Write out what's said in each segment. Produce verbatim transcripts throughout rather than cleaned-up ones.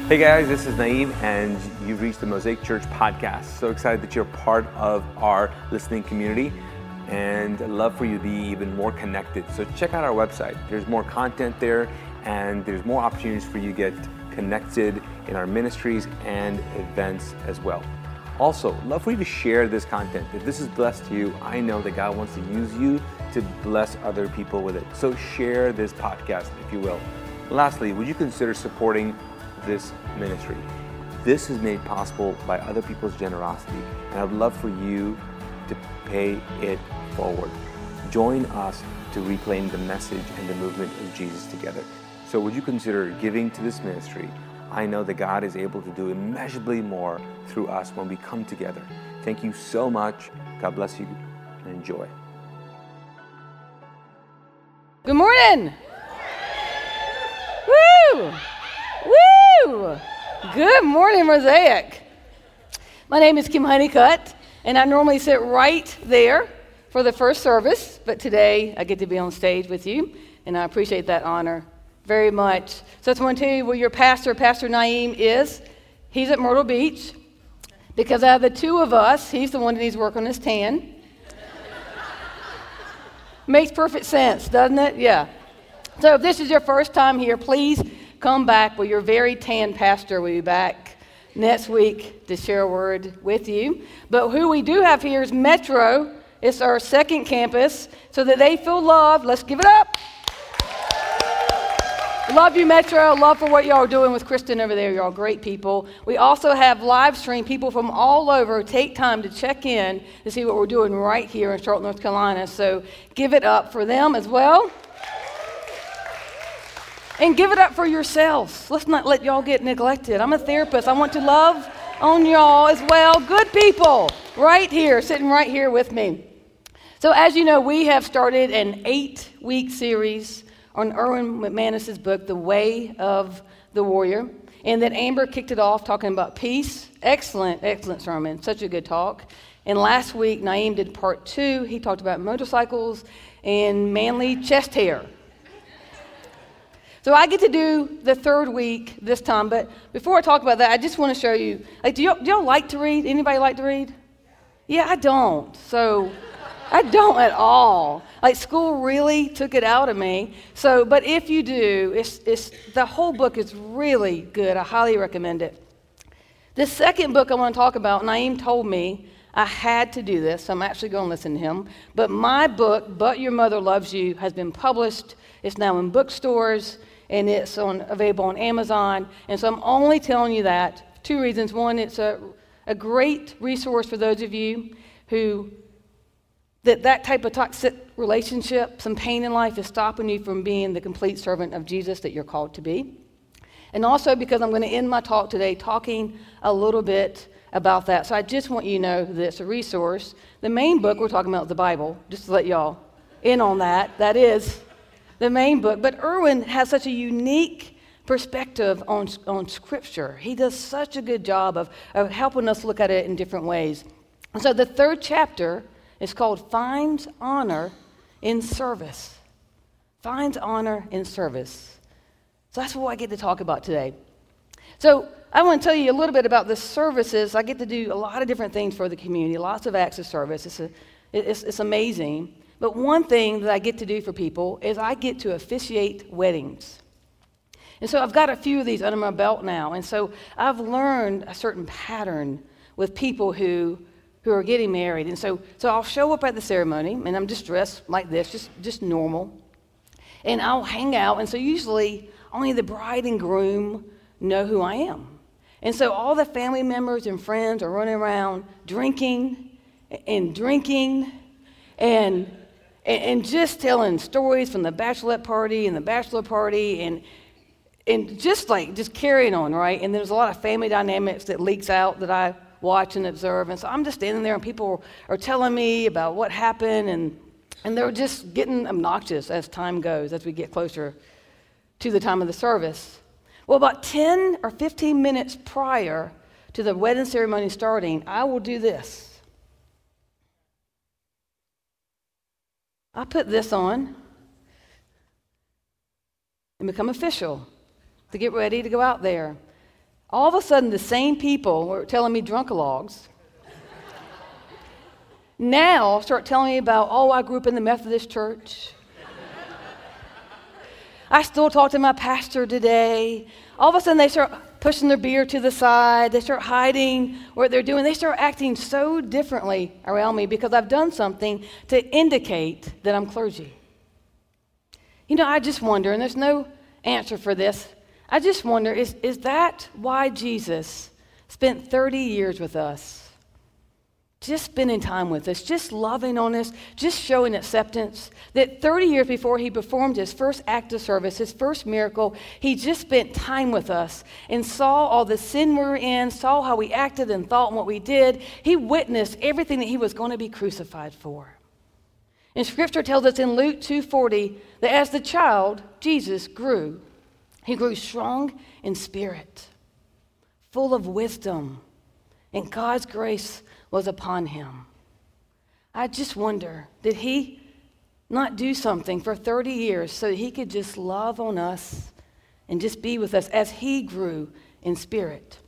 Hey guys, this is Naeem, and you've reached the Mosaic Church podcast. So excited that you're part of our listening community, and I'd love for you to be even more connected. So check out our website. There's more content there, and there's more opportunities for you to get connected in our ministries and events as well. Also, love for you to share this content. If this is blessed to you, I know that God wants to use you to bless other people with it. So share this podcast, if you will. Lastly, would you consider supporting this ministry? This is made possible by other people's generosity, and I'd love for you to pay it forward. Join us to reclaim the message and the movement of Jesus together. So would you consider giving to this ministry? I know that God is able to do immeasurably more through us when we come together. Thank you so much. God bless you, and enjoy. Good morning. Woo! Woo! Good morning, Mosaic. My name is Kim Honeycutt, and I normally sit right there for the first service, but today I get to be on stage with you, and I appreciate that honor very much. So I just want to tell you where your pastor, Pastor Naeem, is. He's at Myrtle Beach, because out of the two of us, he's the one that needs to work on his tan. Makes perfect sense, doesn't it? Yeah. So if this is your first time here, please come back. Well, your very tan pastor will be back next week to share a word with you. But who we do have here is Metro. It's our second campus, so that they feel loved. Let's give it up. Love you, Metro. Love for what y'all are doing with Kristen over there. Y'all great people. We also have live stream people from all over take time to check in to see what we're doing right here in Charlotte, North Carolina. So give it up for them as well. And give it up for yourselves. Let's not let y'all get neglected. I'm a therapist. I want to love on y'all as well. Good people right here, sitting right here with me. So as you know, we have started an eight-week series on Erwin McManus's book, The Way of the Warrior. And then Amber kicked it off talking about peace. Excellent, excellent sermon. Such a good talk. And last week, Naeem did part two. He talked about motorcycles and manly chest hair. So I get to do the third week this time, but before I talk about that, I just want to show you, like, do y'all, do y'all like to read? Anybody like to read? Yeah, I don't. So I don't at all. Like, school really took it out of me. So, but if you do, it's, it's, the whole book is really good. I highly recommend it. The second book I want to talk about, Naeem told me I had to do this, so I'm actually going to listen to him. But my book, But Your Mother Loves You, has been published. It's now in bookstores, and it's on, available on Amazon. And so I'm only telling you that for two reasons. One, it's a, a great resource for those of you who, that that type of toxic relationship, some pain in life is stopping you from being the complete servant of Jesus that you're called to be. And also because I'm going to end my talk today talking a little bit about that. So I just want you to know that it's a resource. The main book we're talking about is the Bible, just to let y'all in on that. That is the main book. But Erwin has such a unique perspective on, on Scripture. He does such a good job of, of helping us look at it in different ways. And so the third chapter is called Finds Honor in Service. Finds Honor in Service. So that's what I get to talk about today. So I want to tell you a little bit about the services. I get to do a lot of different things for the community, lots of acts of service. It's, a, it's, it's amazing. But one thing that I get to do for people is I get to officiate weddings. And so I've got a few of these under my belt now. And so I've learned a certain pattern with people who, who are getting married. And so, so I'll show up at the ceremony, and I'm just dressed like this, just, just normal. And I'll hang out. And so usually only the bride and groom know who I am. And so all the family members and friends are running around drinking and drinking and and just telling stories from the bachelorette party and the bachelor party and and just like just carrying on, right? And there's a lot of family dynamics that leaks out that I watch and observe. And so I'm just standing there and people are telling me about what happened, and and they're just getting obnoxious as time goes, as we get closer to the time of the service. Well, about ten or fifteen minutes prior to the wedding ceremony starting, I will do this. I put this on and become official to get ready to go out there. all of a sudden the same people were telling me drunkalogs now start telling me about, oh, I grew up in the Methodist church. I still talk to my pastor today. All of a sudden they start pushing their beer to the side. They start hiding what they're doing. They start acting so differently around me because I've done something to indicate that I'm clergy. You know, I just wonder, and there's no answer for this, I just wonder, is, is that why Jesus spent thirty years with us? Just spending time with us, just loving on us, just showing acceptance. That thirty years before he performed his first act of service, his first miracle, he just spent time with us and saw all the sin we were in, saw how we acted and thought and what we did. He witnessed everything that he was going to be crucified for. And Scripture tells us in Luke two forty that as the child, Jesus grew. He grew strong in spirit, full of wisdom, and God's grace was upon him. I just wonder, did he not do something for thirty years so that he could just love on us and just be with us as he grew in spirit?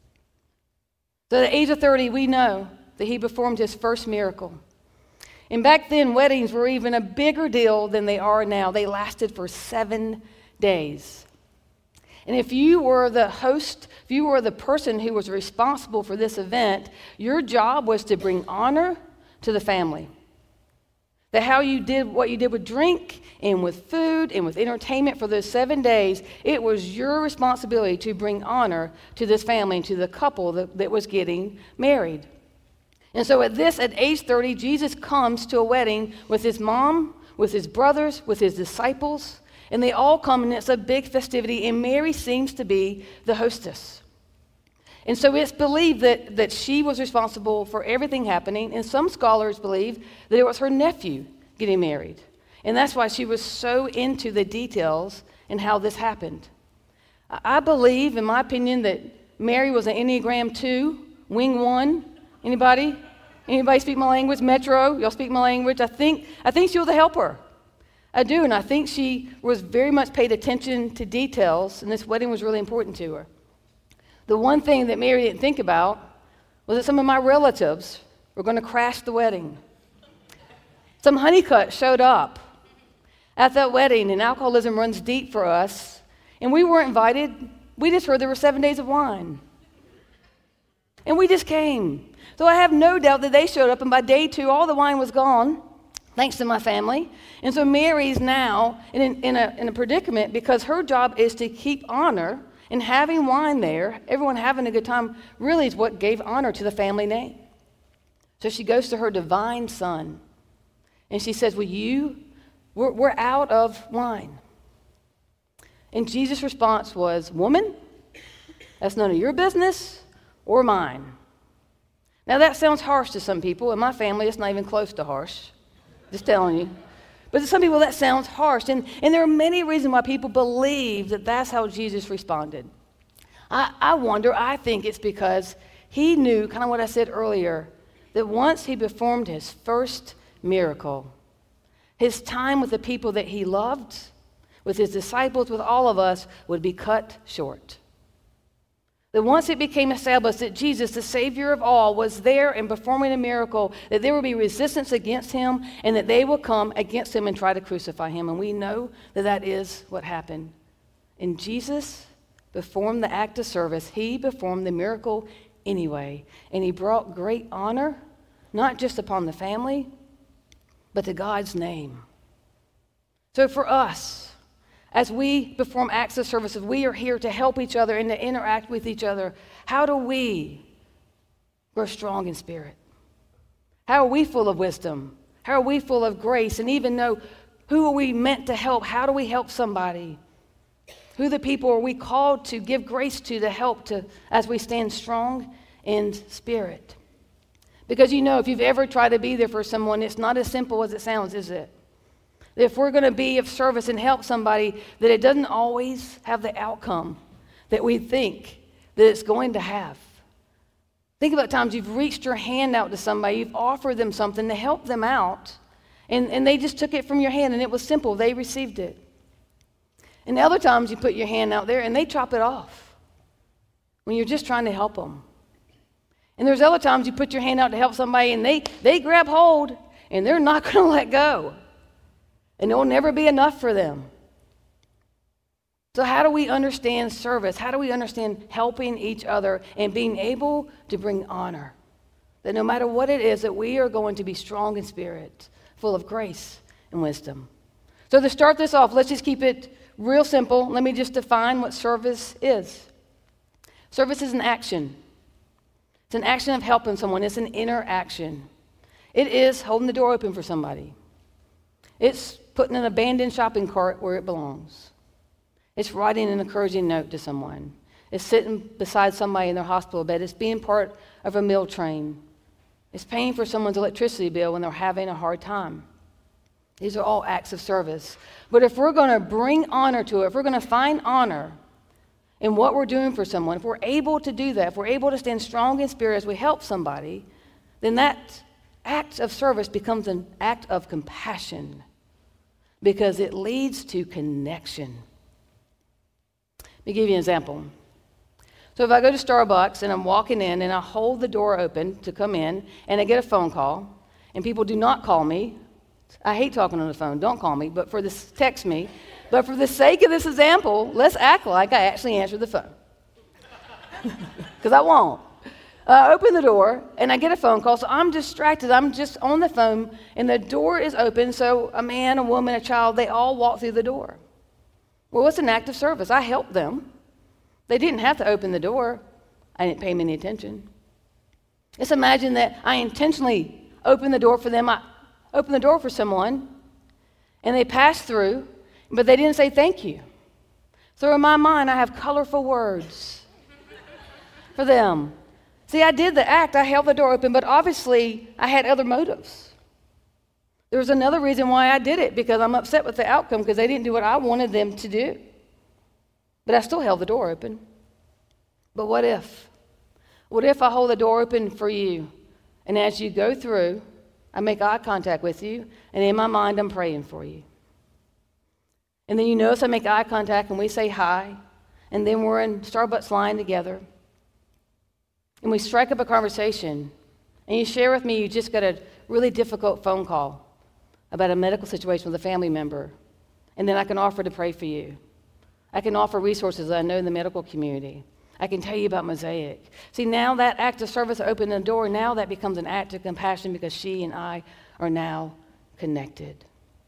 So at the age of thirty, we know that he performed his first miracle. And back then, weddings were even a bigger deal than they are now. They lasted for seven days. And if you were the host, if you were the person who was responsible for this event, your job was to bring honor to the family. That how you did what you did with drink and with food and with entertainment for those seven days, it was your responsibility to bring honor to this family and to the couple that, that was getting married. And so at this, at age thirty, Jesus comes to a wedding with his mom, with his brothers, with his disciples, and they all come, and it's a big festivity, and Mary seems to be the hostess. And so it's believed that, that she was responsible for everything happening, and some scholars believe that it was her nephew getting married. And that's why she was so into the details and how this happened. I believe, in my opinion, that Mary was an Enneagram two, wing one. Anybody? Anybody speak my language? Metro, y'all speak my language? I think, I think she was a helper. I do, and I think she was very much paid attention to details, and this wedding was really important to her. The one thing that Mary didn't think about was that some of my relatives were going to crash the wedding. Some honeycutt showed up at that wedding, and alcoholism runs deep for us, and we weren't invited. We just heard there were seven days of wine. And we just came. So I have no doubt that they showed up, and by day two, all the wine was gone, thanks to my family. And so Mary's now in, in, a, in a predicament because her job is to keep honor, and having wine there, everyone having a good time, really is what gave honor to the family name. So she goes to her divine son, and she says, well, you, we're, we're out of wine. And Jesus' response was, woman, that's none of your business or mine. Now that sounds harsh to some people. In my family, it's not even close to harsh. Just telling you. But to some people, that sounds harsh. And, and there are many reasons why people believe that that's how Jesus responded. I, I wonder, I think it's because he knew, kind of what I said earlier, that once he performed his first miracle, his time with the people that he loved, with his disciples, with all of us, would be cut short. That once it became established that Jesus, the Savior of all, was there and performing a miracle, that there would be resistance against him and that they will come against him and try to crucify him. And we know that that is what happened. And Jesus performed the act of service. He performed the miracle anyway. And he brought great honor, not just upon the family, but to God's name. So for us, as we perform acts of service, as we are here to help each other and to interact with each other, how do we grow strong in spirit? How are we full of wisdom? How are we full of grace? And even know who are we meant to help? How do we help somebody? Who the people are we called to give grace to, to help to as we stand strong in spirit? Because you know, if you've ever tried to be there for someone, it's not as simple as it sounds, is it? If we're going to be of service and help somebody, that it doesn't always have the outcome that we think that it's going to have. Think about times you've reached your hand out to somebody, you've offered them something to help them out, and, and they just took it from your hand, and it was simple. They received it. And other times you put your hand out there, and they chop it off. when you're just trying to help them. And there's other times you put your hand out to help somebody and they, they grab hold and they're not going to let go. And it will never be enough for them. So how do we understand service? How do we understand helping each other and being able to bring honor? That no matter what it is, that we are going to be strong in spirit, full of grace and wisdom. So to start this off, let's just keep it real simple. Let me just define what service is. Service is an action. It's an action of helping someone. It's an interaction. It is holding the door open for somebody. It's putting an abandoned shopping cart where it belongs. It's writing an encouraging note to someone. It's sitting beside somebody in their hospital bed. It's being part of a meal train. It's paying for someone's electricity bill when they're having a hard time. These are all acts of service. But if we're going to bring honor to it, if we're going to find honor in what we're doing for someone, if we're able to do that, if we're able to stand strong in spirit as we help somebody, then that act of service becomes an act of compassion because it leads to connection. Let me give you an example. So if I go to Starbucks and I'm walking in and I hold the door open to come in and I get a phone call and people do not call me, I hate talking on the phone, don't call me, but for this, text me. But for the sake of this example, let's act like I actually answered the phone. Because I won't. I open the door and I get a phone call, so I'm distracted. I'm just on the phone and the door is open, so a man, a woman, a child, they all walk through the door. Well, what's an act of service? I helped them. They didn't have to open the door. I didn't pay them any attention. Let's imagine that I intentionally opened the door for them. I opened the door for someone, and they passed through, but they didn't say thank you. So in my mind, I have colorful words for them. See, I did the act. I held the door open, but obviously I had other motives. There was another reason why I did it, because I'm upset with the outcome because they didn't do what I wanted them to do. But I still held the door open. But what if? What if I hold the door open for you, and as you go through, I make eye contact with you, and in my mind, I'm praying for you. And then you notice I make eye contact, and we say hi, and then we're in Starbucks line together, and we strike up a conversation, and you share with me you just got a really difficult phone call about a medical situation with a family member, and then I can offer to pray for you. I can offer resources that I know in the medical community. I can tell you about Mosaic. See, now that act of service opened the door, now that becomes an act of compassion because she and I are now connected.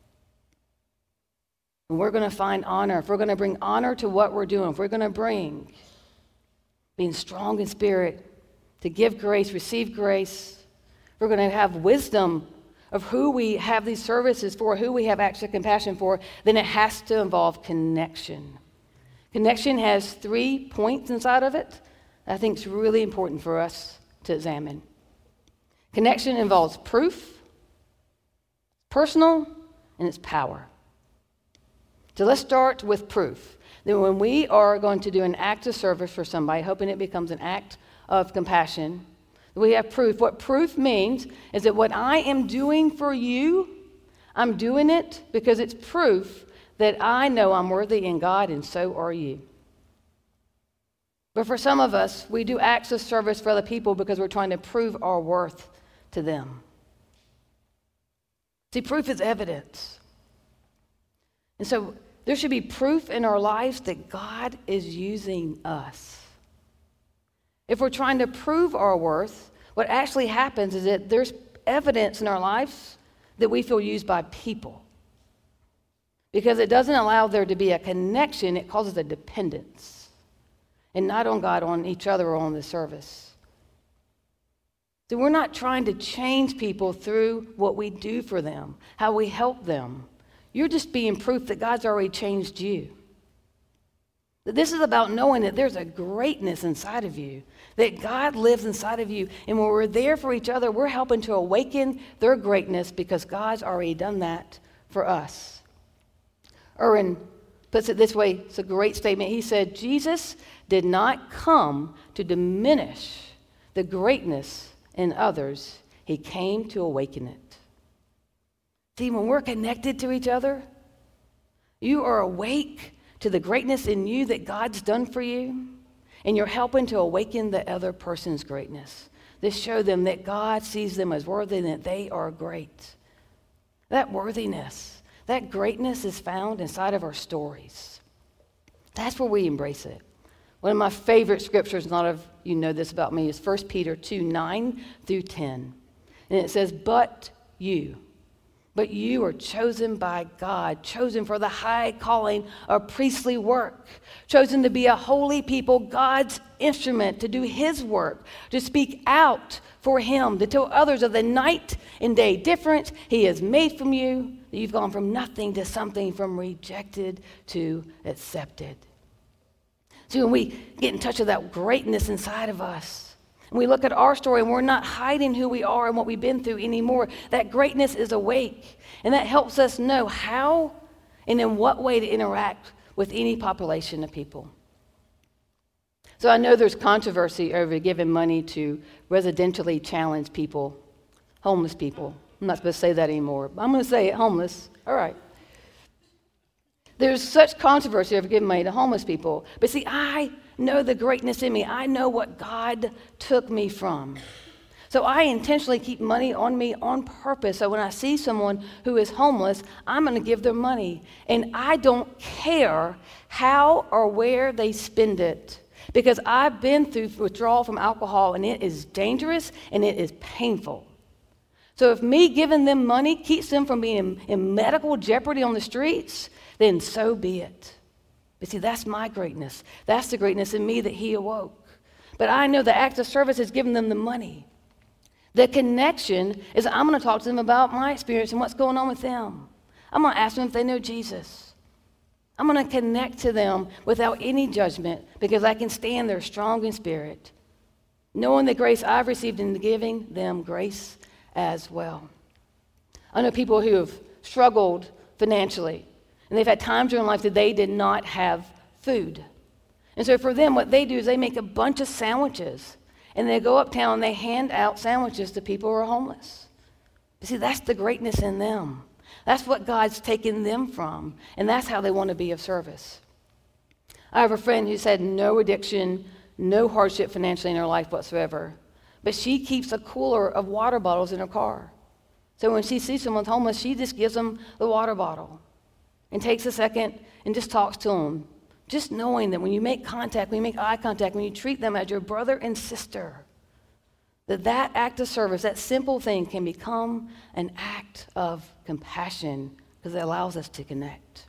And we're going to find honor. If we're going to bring honor to what we're doing, if we're going to bring being strong in spirit, to give grace, receive grace, if we're going to have wisdom of who we have these services for, who we have acts of compassion for, then it has to involve connection. Connection has three points inside of it that I think is really important for us to examine. Connection involves proof, personal, and it's power. So let's start with proof. Then when we are going to do an act of service for somebody, hoping it becomes an act of compassion, we have proof. What proof means is that what I am doing for you, I'm doing it because it's proof that I know I'm worthy in God, and so are you. But for some of us, we do acts of service for other people because we're trying to prove our worth to them. See, proof is evidence. And so there should be proof in our lives that God is using us. If we're trying to prove our worth, what actually happens is that there's evidence in our lives that we feel used by people. Because it doesn't allow there to be a connection, it causes a dependence. And not on God, on each other, or on the service. So we're not trying to change people through what we do for them, how we help them. You're just being proof that God's already changed you. That this is about knowing that there's a greatness inside of you, that God lives inside of you. And when we're there for each other, we're helping to awaken their greatness because God's already done that for us. Erwin puts it this way, it's a great statement. He said, Jesus did not come to diminish the greatness in others. He came to awaken it. See, when we're connected to each other, you are awake to the greatness in you that God's done for you. and you're helping to awaken the other person's greatness, to show them that God sees them as worthy and that they are great. That worthiness, that greatness is found inside of our stories. That's where we embrace it. One of my favorite scriptures, a lot of you know this about me, is First Peter two, nine through ten. And it says, but you, but you are chosen by God, chosen for the high calling of priestly work, chosen to be a holy people, God's instrument to do his work, to speak out for him, to tell others of the night and day difference he has made from you, that you've gone from nothing to something, from rejected to accepted. So when we get in touch with that greatness inside of us, and we look at our story and we're not hiding who we are and what we've been through anymore, that greatness is awake. And that helps us know how and in what way to interact with any population of people. So I know there's controversy over giving money to residentially challenged people, homeless people. I'm not supposed to say that anymore, but I'm going to say it, homeless. All right. There's such controversy over giving money to homeless people. But see, I know the greatness in me. I know what God took me from. So I intentionally keep money on me on purpose. So when I see someone who is homeless, I'm going to give them money. And I don't care how or where they spend it, because I've been through withdrawal from alcohol, and it is dangerous and it is painful. So if me giving them money keeps them from being in, in medical jeopardy on the streets, then so be it. But see, that's my greatness. That's the greatness in me that he awoke. But I know the act of service has given them the money. The connection is I'm going to talk to them about my experience and what's going on with them. I'm going to ask them if they know Jesus. I'm going to connect to them without any judgment, because I can stand there strong in spirit, knowing the grace I've received in giving them grace as well. I know people who have struggled financially, and they've had times in their life that they did not have food. And so for them, what they do is they make a bunch of sandwiches, and they go uptown and they hand out sandwiches to people who are homeless. You see, that's the greatness in them. That's what God's taken them from, and that's how they want to be of service. I have a friend who's had no addiction, no hardship financially in her life whatsoever, but she keeps a cooler of water bottles in her car. So when she sees someone homeless, she just gives them the water bottle and takes a second and just talks to them, just knowing that when you make contact, when you make eye contact, when you treat them as your brother and sister, that that act of service, that simple thing, can become an act of compassion, because it allows us to connect.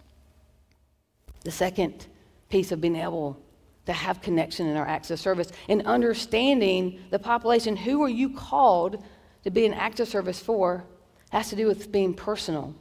The second piece of being able to have connection in our acts of service and understanding the population, who are you called to be an act of service for, has to do with being personal.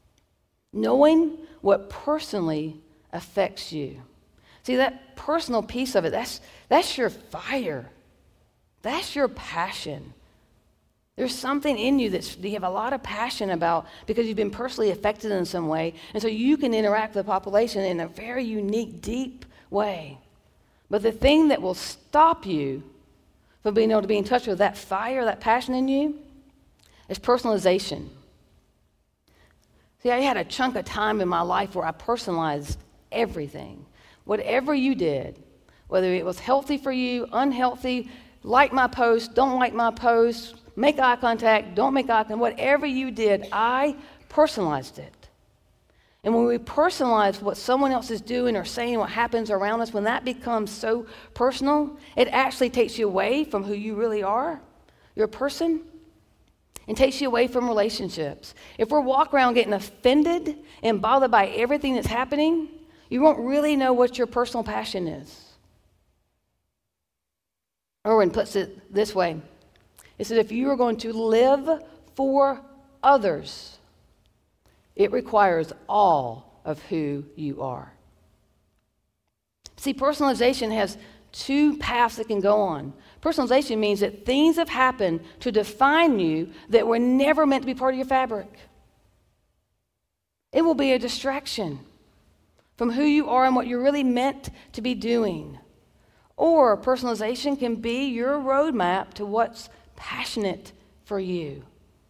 Knowing what personally affects you. See, that personal piece of it, that's, that's your fire. That's your passion. There's something in you that you have a lot of passion about because you've been personally affected in some way, and so you can interact with the population in a very unique, deep way. But the thing that will stop you from being able to be in touch with that fire, that passion in you, is personalization. See, I had a chunk of time in my life where I personalized everything. Whatever you did, whether it was healthy for you, unhealthy, like my post, don't like my post, make eye contact, don't make eye contact, whatever you did, I personalized it. And when we personalize what someone else is doing or saying, what happens around us, when that becomes so personal, it actually takes you away from who you really are, your person, and takes you away from relationships. If we're walking around getting offended and bothered by everything that's happening, you won't really know what your personal passion is. Erwin puts it this way. He said, if you are going to live for others, it requires all of who you are. See, personalization has two paths it can go on. Personalization means that things have happened to define you that were never meant to be part of your fabric. It will be a distraction from who you are and what you're really meant to be doing. Or personalization can be your roadmap to what's passionate for you.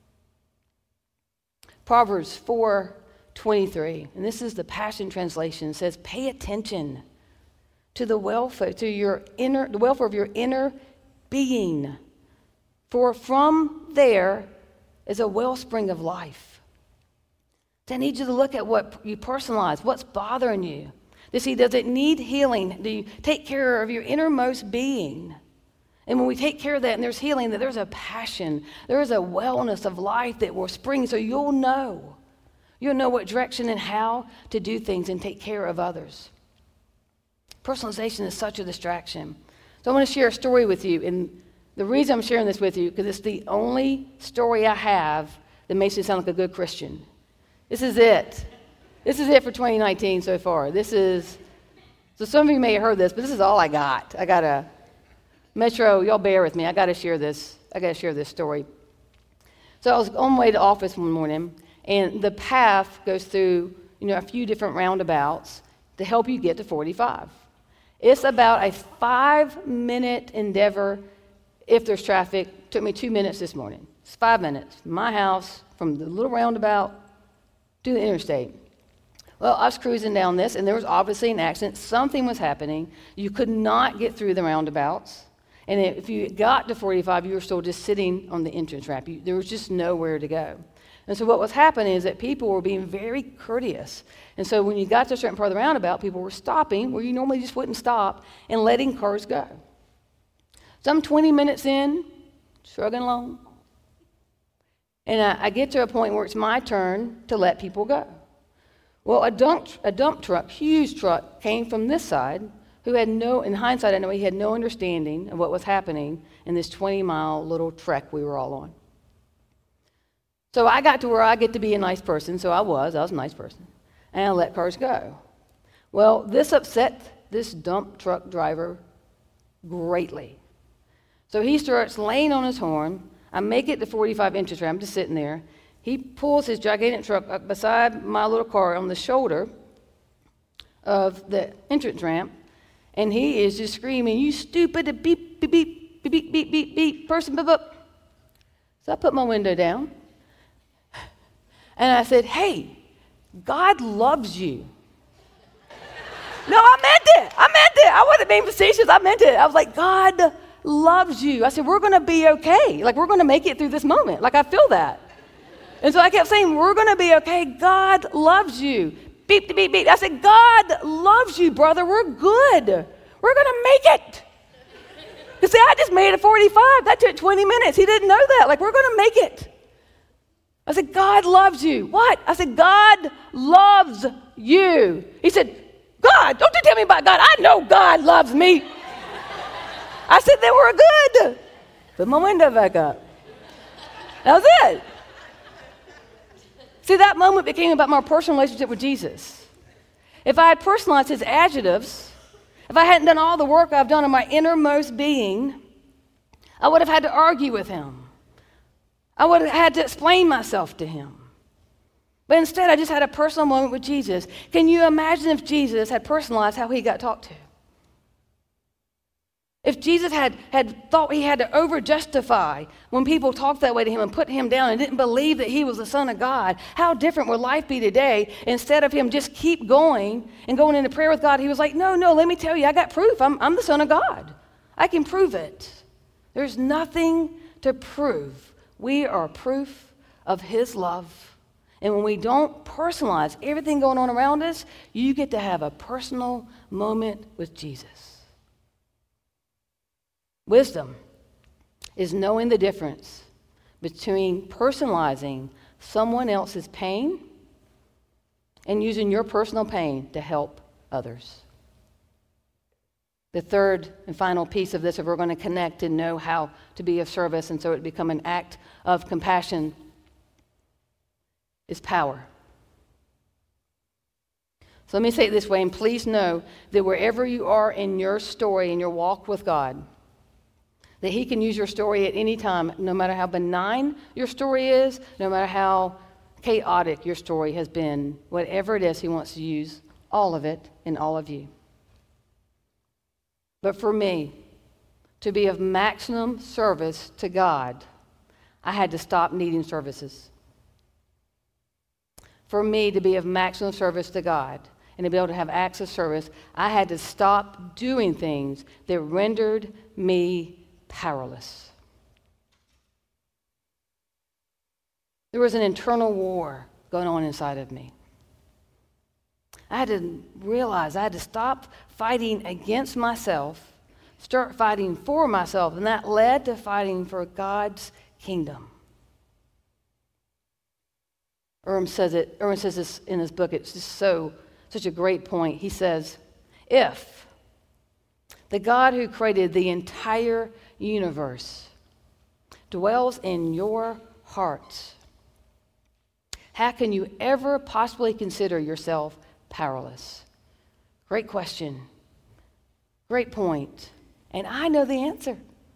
Proverbs four twenty-three, and this is the Passion Translation, says, pay attention to the welfare, to your inner, the welfare of your inner being. For from there is a wellspring of life. So I need you to look at what you personalize, what's bothering you. To see, does it need healing? Do you take care of your innermost being? And when we take care of that and there's healing, that there's a passion, there is a wellness of life that will spring, so you'll know. You'll know what direction and how to do things and take care of others. Personalization is such a distraction. So I want to share a story with you. And the reason I'm sharing this with you, because it's the only story I have that makes me sound like a good Christian. This is it. This is it for twenty nineteen so far. This is, so some of you may have heard this, but this is all I got. I got a, Metro, y'all bear with me. I got to share this. I got to share this story. So I was on my way to office one morning, and the path goes through, you know, a few different roundabouts to help you get to forty-five. It's about a five-minute endeavor if there's traffic. It took me two minutes this morning. It's five minutes. My house, from the little roundabout to the interstate. Well, I was cruising down this, and there was obviously an accident. Something was happening. You could not get through the roundabouts. And if you got to forty-five, you were still just sitting on the entrance ramp. You, there was just nowhere to go. And so what was happening is that people were being very courteous. And so when you got to a certain part of the roundabout, people were stopping where you normally just wouldn't stop and letting cars go. So I'm twenty minutes in, shrugging along. And I, I get to a point where it's my turn to let people go. Well, a dump, a dump truck, huge truck, came from this side, who had no, in hindsight, I know he had no understanding of what was happening in this twenty-mile little trek we were all on. So I got to where I get to be a nice person, so I was, I was a nice person, and I let cars go. Well, this upset this dump truck driver greatly. So he starts laying on his horn. I make it to forty-five inches, I'm just sitting there. He pulls his gigantic truck up beside my little car on the shoulder of the entrance ramp, and he is just screaming, "You stupid, beep, beep, beep, beep, beep, beep, beep, beep, person, beep, beep." So I put my window down, and I said, "Hey, God loves you." No, I meant it. I meant it. I wasn't being facetious. I meant it. I was like, God loves you. I said, we're going to be okay. Like, we're going to make it through this moment. Like, I feel that. And so I kept saying, we're going to be okay. God loves you. Beep, beep, beep. I said, God loves you, brother. We're good. We're going to make it. You see, I just made it forty-five. That took twenty minutes. He didn't know that. Like, we're going to make it. I said, God loves you. What? I said, God loves you. He said, God, don't you tell me about God. I know God loves me. I said, then we're good. Put my window back up. That was it. See, that moment became about my personal relationship with Jesus. If I had personalized his adjectives, if I hadn't done all the work I've done in my innermost being, I would have had to argue with him. I would have had to explain myself to him. But instead, I just had a personal moment with Jesus. Can you imagine if Jesus had personalized how he got talked to? If Jesus had, had thought he had to over-justify when people talked that way to him and put him down and didn't believe that he was the Son of God, how different would life be today? Instead of him just keep going and going into prayer with God, he was like, no, no, let me tell you, I got proof. I'm, I'm the Son of God. I can prove it. There's nothing to prove. We are proof of his love. And when we don't personalize everything going on around us, you get to have a personal moment with Jesus. Wisdom is knowing the difference between personalizing someone else's pain and using your personal pain to help others. The third and final piece of this, if we're going to connect and know how to be of service and so it become an act of compassion, is power. So let me say it this way, and please know that wherever you are in your story, in your walk with God, that he can use your story at any time, no matter how benign your story is, no matter how chaotic your story has been, whatever it is, he wants to use all of it in all of you. But for me, to be of maximum service to God, I had to stop needing services. For me to be of maximum service to God and to be able to have acts of service, I had to stop doing things that rendered me powerless. There was an internal war going on inside of me. I had to realize I had to stop fighting against myself, start fighting for myself, and that led to fighting for God's kingdom. Erwin says it. Erwin says this in his book. It's just so such a great point. He says, "If the God who created the entire universe dwells in your heart, how can you ever possibly consider yourself powerless?" Great question. Great point. And I know the answer.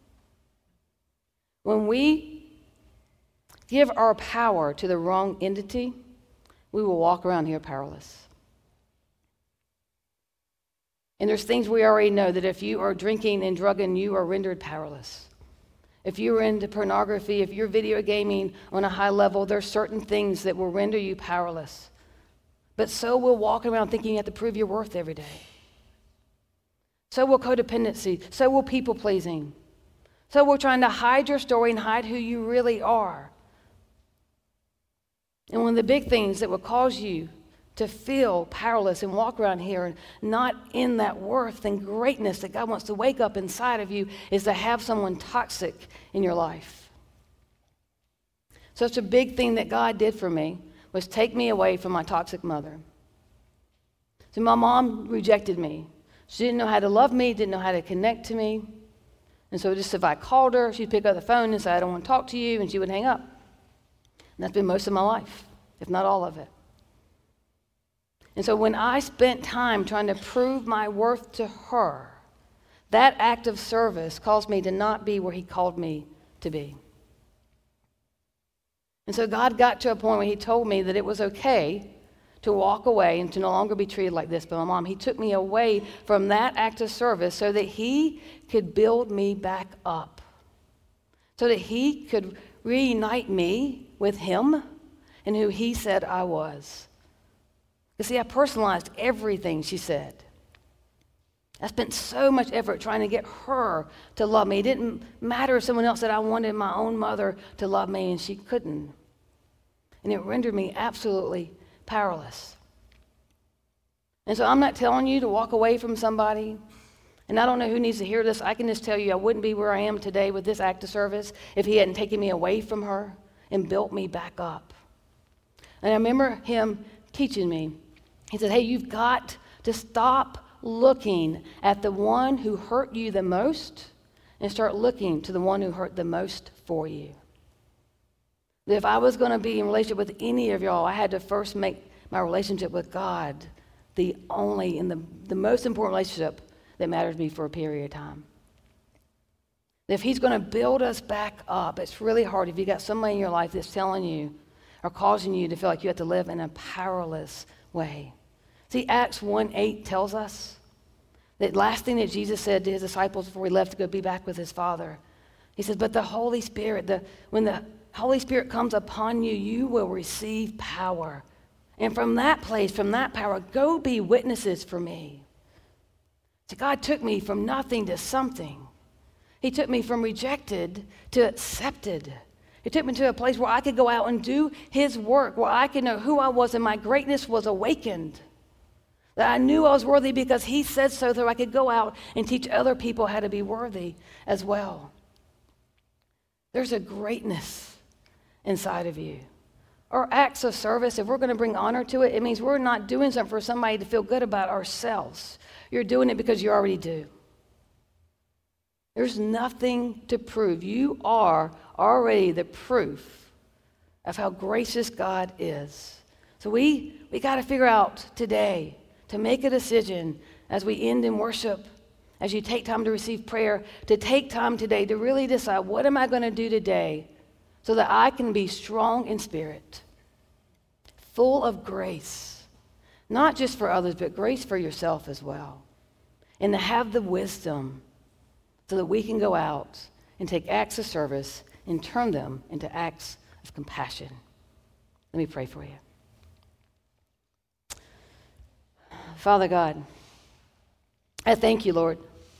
When we give our power to the wrong entity, we will walk around here powerless. And there's things we already know that if you are drinking and drugging, you are rendered powerless. If you're into pornography, if you're video gaming on a high level, there's certain things that will render you powerless. But so will walking around thinking you have to prove your worth every day. So will codependency. So will people-pleasing. So will trying to hide your story and hide who you really are. And one of the big things that will cause you to feel powerless and walk around here and not in that worth and greatness that God wants to wake up inside of you is to have someone toxic in your life. Such a big thing that God did for me was take me away from my toxic mother. So my mom rejected me. She didn't know how to love me, didn't know how to connect to me. And so just if I called her, she'd pick up the phone and say, "I don't want to talk to you," and she would hang up. And that's been most of my life, if not all of it. And so when I spent time trying to prove my worth to her, that act of service caused me to not be where he called me to be. And so God got to a point where he told me that it was okay to walk away and to no longer be treated like this by my mom. He took me away from that act of service so that he could build me back up, so that he could reunite me with him and who he said I was. You see, I personalized everything she said. I spent so much effort trying to get her to love me. It didn't matter if someone else said I wanted my own mother to love me, and she couldn't. And it rendered me absolutely powerless. And so I'm not telling you to walk away from somebody. And I don't know who needs to hear this. I can just tell you I wouldn't be where I am today with this act of service if he hadn't taken me away from her and built me back up. And I remember him teaching me. He said, "Hey, you've got to stop looking at the one who hurt you the most and start looking to the one who hurt the most for you." That if I was going to be in relationship with any of y'all, I had to first make my relationship with God the only and the, the most important relationship that matters to me for a period of time. If he's going to build us back up, it's really hard if you got somebody in your life that's telling you or causing you to feel like you have to live in a powerless way. See, Acts one eight tells us that last thing that Jesus said to his disciples before he left to go be back with his Father. He says, "But the Holy Spirit, the, when the Holy Spirit comes upon you, you will receive power. And from that place, from that power, go be witnesses for me." See, God took me from nothing to something. He took me from rejected to accepted. He took me to a place where I could go out and do his work, where I could know who I was and my greatness was awakened. That I knew I was worthy because he said so, that I could go out and teach other people how to be worthy as well. There's a greatness inside of you. Our acts of service, if we're going to bring honor to it, it means we're not doing something for somebody to feel good about ourselves. You're doing it because you already do. There's nothing to prove. You are already the proof of how gracious God is. So we, we got to figure out today to make a decision as we end in worship, as you take time to receive prayer, to take time today to really decide, what am I going to do today so that I can be strong in spirit, full of grace, not just for others, but grace for yourself as well, and to have the wisdom so that we can go out and take acts of service and turn them into acts of compassion. Let me pray for you. Father God, I thank you, Lord.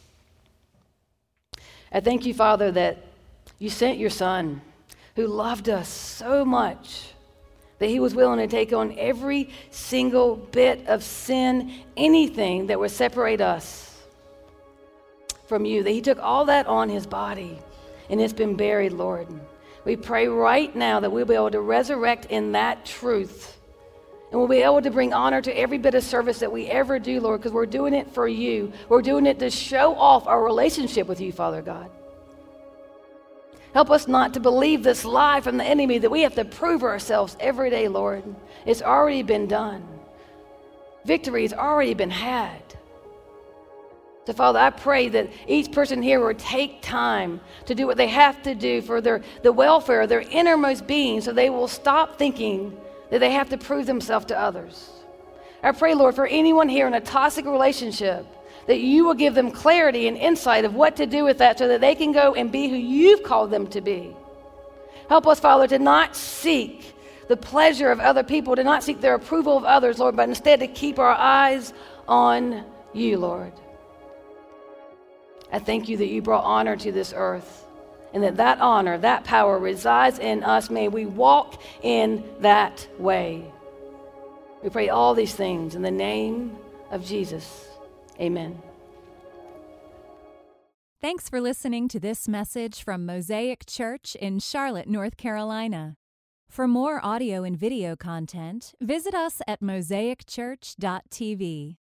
I thank you, Father, that you sent your Son who loved us so much that he was willing to take on every single bit of sin, anything that would separate us from you, that he took all that on his body and it's been buried, Lord. We pray right now that we'll be able to resurrect in that truth, and we'll be able to bring honor to every bit of service that we ever do, Lord, because we're doing it for you. We're doing it to show off our relationship with you, Father God. Help us not to believe this lie from the enemy that we have to prove ourselves every day, Lord. It's already been done. Victory has already been had. So, Father, I pray that each person here will take time to do what they have to do for their, the welfare of their innermost being, so they will stop thinking that they have to prove themselves to others. I pray, Lord, for anyone here in a toxic relationship, that you will give them clarity and insight of what to do with that so that they can go and be who you've called them to be. Help us, Father, to not seek the pleasure of other people, to not seek their approval of others, Lord, but instead to keep our eyes on you, Lord. I thank you that you brought honor to this earth, and that that honor, that power resides in us. May we walk in that way. We pray all these things in the name of Jesus. Amen. Thanks for listening to this message from Mosaic Church in Charlotte, North Carolina. For more audio and video content, visit us at mosaic church dot t v.